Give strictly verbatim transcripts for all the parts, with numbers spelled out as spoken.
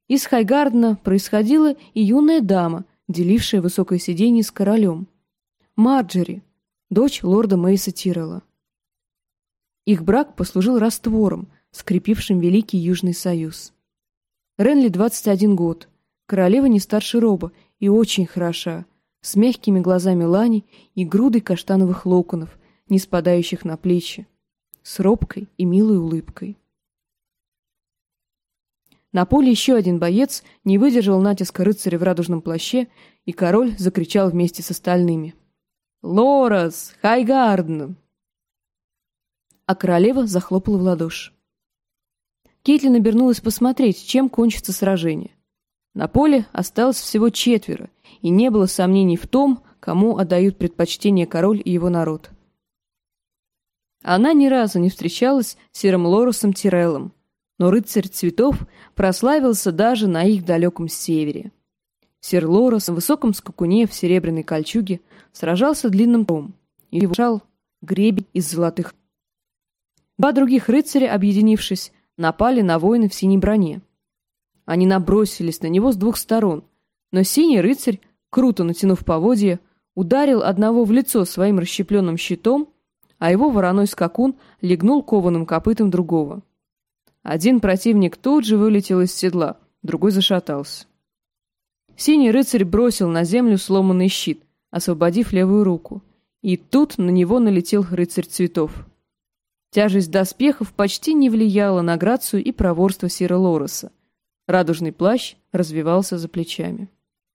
Из Хайгардена происходила и юная дама, делившая высокое сиденье с королем. Марджери, дочь лорда Мейса Тирелла. Их брак послужил раствором, скрепившим Великий Южный Союз. Ренли двадцать один год, королева не старше Роба и очень хороша, с мягкими глазами Лани и грудой каштановых локонов, не спадающих на плечи, с робкой и милой улыбкой. На поле еще один боец не выдержал натиска рыцаря в радужном плаще, и король закричал вместе с остальными: «Лорас! Хайгарден!» А королева захлопала в ладоши. Кейтлин обернулась посмотреть, чем кончится сражение. На поле осталось всего четверо, и не было сомнений в том, кому отдают предпочтение король и его народ. Она ни разу не встречалась с сиром Лорасом Тиреллом, но рыцарь цветов прославился даже на их далеком севере. Сир Лорас в высоком скакуне в серебряной кольчуге сражался длинным том и вышал гребень из золотых. Два других рыцаря, объединившись, напали на воина в синей броне. Они набросились на него с двух сторон, но синий рыцарь, круто натянув поводья, ударил одного в лицо своим расщепленным щитом, а его вороной скакун легнул кованым копытом другого. Один противник тут же вылетел из седла, другой зашатался. Синий рыцарь бросил на землю сломанный щит, освободив левую руку, и тут на него налетел рыцарь цветов. Тяжесть доспехов почти не влияла на грацию и проворство сира Лораса. Радужный плащ развивался за плечами.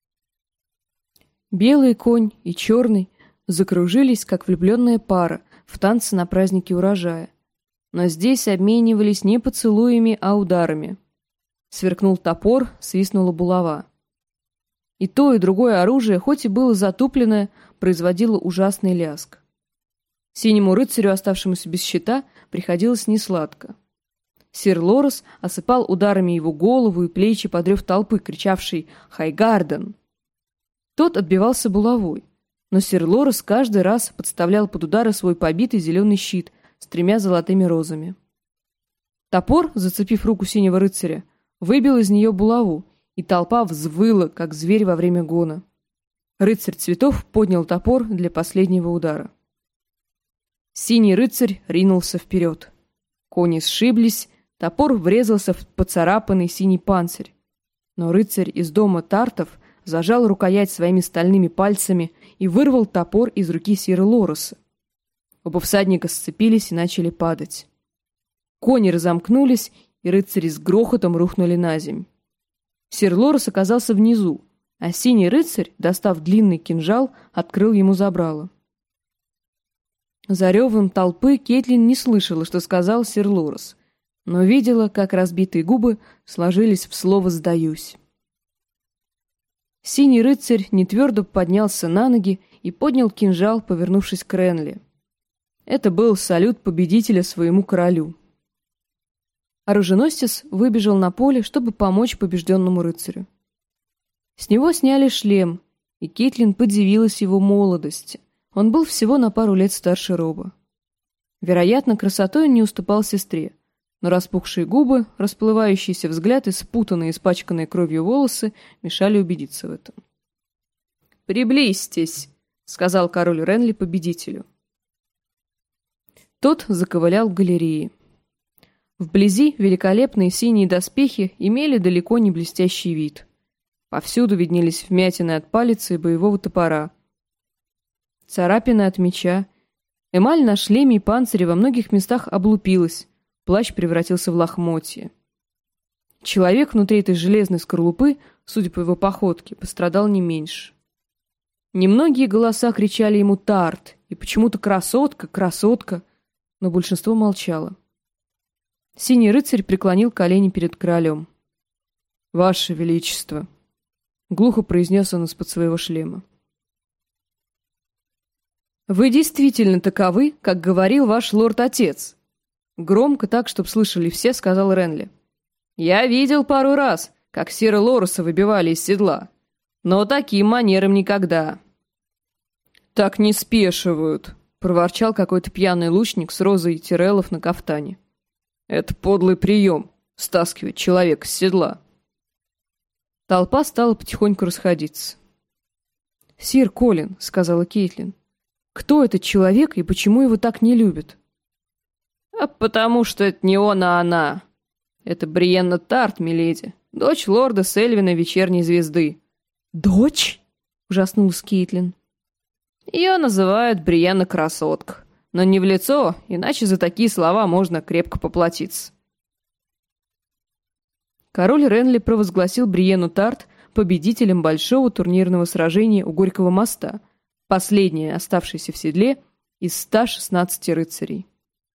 Белый конь и черный закружились, как влюбленная пара, в танце на празднике урожая. Но здесь обменивались не поцелуями, а ударами. Сверкнул топор, свистнула булава. И то, и другое оружие, хоть и было затупленное, производило ужасный лязг. Синему рыцарю, оставшемуся без щита, приходилось несладко. Сир Лорас осыпал ударами его голову и плечи, подрев толпы, кричавшей «Хайгарден!». Тот отбивался булавой, но сир Лорас каждый раз подставлял под удары свой побитый зеленый щит с тремя золотыми розами. Топор, зацепив руку синего рыцаря, выбил из нее булаву, и толпа взвыла, как зверь во время гона. Рыцарь цветов поднял топор для последнего удара. Синий рыцарь ринулся вперед. Кони сшиблись, топор врезался в поцарапанный синий панцирь. Но рыцарь из дома Тартов зажал рукоять своими стальными пальцами и вырвал топор из руки сира Лораса. Оба всадника сцепились и начали падать. Кони разомкнулись, и рыцари с грохотом рухнули на земь. Сир Лорас оказался внизу, а синий рыцарь, достав длинный кинжал, открыл ему забрало. За ревом толпы Кейтлин не слышала, что сказал сир Лорас, но видела, как разбитые губы сложились в слово «сдаюсь». Синий рыцарь нетвердо поднялся на ноги и поднял кинжал, повернувшись к Ренли. Это был салют победителя своему королю. Оруженосец выбежал на поле, чтобы помочь побежденному рыцарю. С него сняли шлем, и Кейтлин подивилась его молодости. Он был всего на пару лет старше Роба. Вероятно, красотой он не уступал сестре, но распухшие губы, расплывающийся взгляд и спутанные, испачканные кровью волосы мешали убедиться в этом. «Приблизьтесь», — сказал король Ренли победителю. Тот заковылял к галерее. Вблизи великолепные синие доспехи имели далеко не блестящий вид. Повсюду виднелись вмятины от палицы и боевого топора, царапины от меча. Эмаль на шлеме и панцире во многих местах облупилась, плащ превратился в лохмотье. Человек внутри этой железной скорлупы, судя по его походке, пострадал не меньше. Немногие голоса кричали ему «Тарт!» и почему-то «Красотка! Красотка!», но большинство молчало. Синий рыцарь преклонил колени перед королем. «Ваше Величество!» — глухо произнес он из-под своего шлема. «Вы действительно таковы, как говорил ваш лорд-отец», — громко так, чтоб слышали все, сказал Ренли. «Я видел пару раз, как сира Лораса выбивали из седла, но таким манером никогда». «Так не спешивают», — проворчал какой-то пьяный лучник с розой Тиреллов на кафтане. «Это подлый прием — стаскивать человека с седла». Толпа стала потихоньку расходиться. «Сир Колин», — сказала Кейтлин, — «кто этот человек и почему его так не любят?» «А потому что это не он, а она. Это Бриенна Тарт, миледи, дочь лорда Сельвина Вечерней Звезды». «Дочь?» — ужаснулась Кейтлин. «Ее называют Бриенна Красотка, но не в лицо, иначе за такие слова можно крепко поплатиться». Король Ренли провозгласил Бриенну Тарт победителем большого турнирного сражения у Горького моста, последнее оставшееся в седле из ста шестнадцати рыцарей.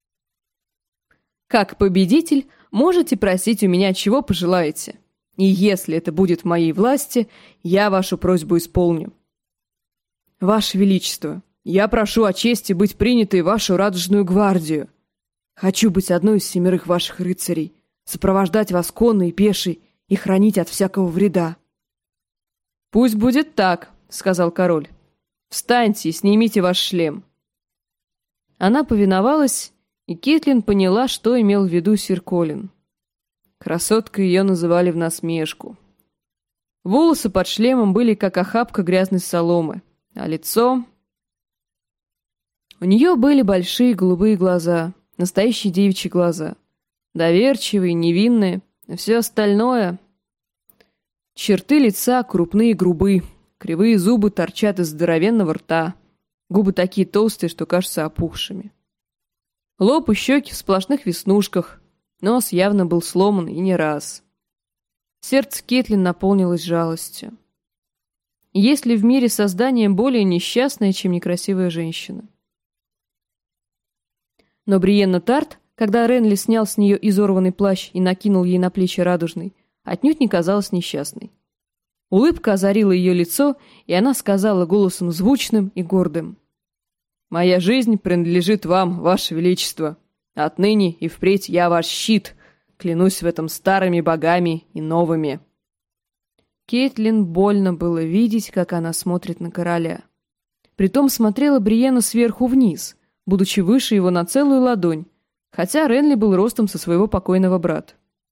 «Как победитель можете просить у меня, чего пожелаете, и если это будет в моей власти, я вашу просьбу исполню». «Ваше Величество, я прошу о чести быть принятой в вашу радужную гвардию. Хочу быть одной из семерых ваших рыцарей, сопровождать вас конной и пешей и хранить от всякого вреда». «Пусть будет так», — сказал король. «Встаньте и снимите ваш шлем». Она повиновалась, и Кейтлин поняла, что имел в виду сир Колин. Красоткой ее называли в насмешку. Волосы под шлемом были как охапка грязной соломы, а лицо... У нее были большие голубые глаза, настоящие девичьи глаза, доверчивые, невинные, а все остальное... Черты лица крупные и грубы, кривые зубы торчат из здоровенного рта, губы такие толстые, что кажутся опухшими. Лоб и щеки в сплошных веснушках, нос явно был сломан и не раз. Сердце Кейтлин наполнилось жалостью. Есть ли в мире создание более несчастное, чем некрасивая женщина? Но Бриенна Тарт, когда Ренли снял с нее изорванный плащ и накинул ей на плечи радужный, отнюдь не казалась несчастной. Улыбка озарила ее лицо, и она сказала голосом звучным и гордым: «Моя жизнь принадлежит вам, ваше величество. Отныне и впредь я ваш щит, клянусь в этом старыми богами и новыми». Кейтлин больно было видеть, как она смотрит на короля. Притом смотрела Бриенна сверху вниз, будучи выше его на целую ладонь, хотя Ренли был ростом со своего покойного брата.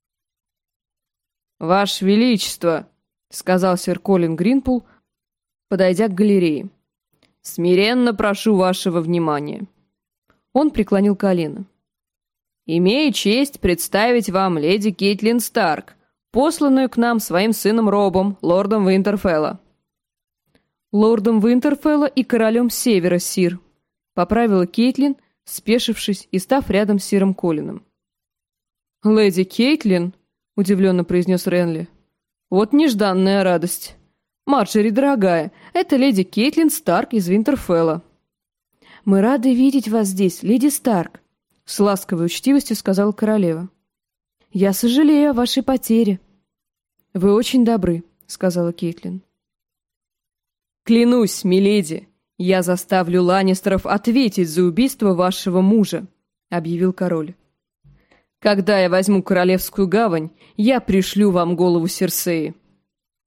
«Ваше Величество», — сказал сэр Колин Гринпул, подойдя к галерее, — «смиренно прошу вашего внимания». Он преклонил колено. «Имею честь представить вам леди Кейтлин Старк, посланную к нам своим сыном Робом, лордом Винтерфелла». «Лордом Винтерфелла и королем Севера, сир», — поправила Кейтлин, спешившись и став рядом с сиром Колином. «Леди Кейтлин», — удивленно произнес Ренли. «Вот нежданная радость. Марджери, дорогая, это леди Кейтлин Старк из Винтерфелла». «Мы рады видеть вас здесь, леди Старк», — с ласковой учтивостью сказала королева. «Я сожалею о вашей потере». «Вы очень добры», — сказала Кейтлин. «Клянусь, миледи, я заставлю Ланнистеров ответить за убийство вашего мужа», — объявил король. «Когда я возьму Королевскую гавань, я пришлю вам голову Серсеи».